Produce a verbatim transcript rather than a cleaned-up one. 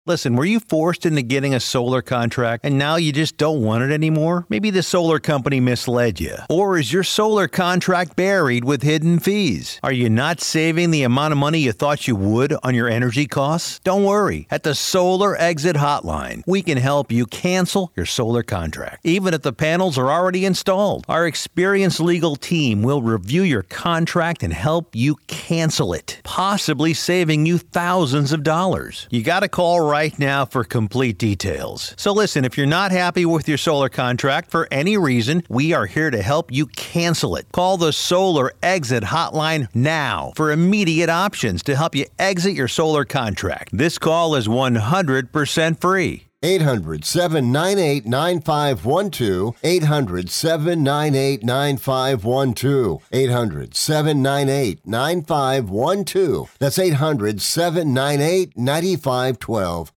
Listen, were you forced into getting a solar contract and now you just don't want it anymore? Maybe the solar company misled you. Or is your solar contract buried with hidden fees? Are you not saving the amount of money you thought you would on your energy costs? Don't worry. At the Solar Exit Hotline, we can help you cancel your solar contract, even if the panels are already installed. Our experienced legal team will review your contract and help you cancel it, possibly saving you thousands of dollars. You got to call right right now for complete details. So listen, if you're not happy with your solar contract for any reason, we are here to help you cancel it. Call the Solar Exit Hotline now for immediate options to help you exit your solar contract. This call is one hundred percent free. eight hundred, seven nine eight, nine five one two. eight hundred, seven nine eight, nine five one two. eight hundred, seven nine eight, nine five one two. That's eight hundred, seven nine eight, nine five one two.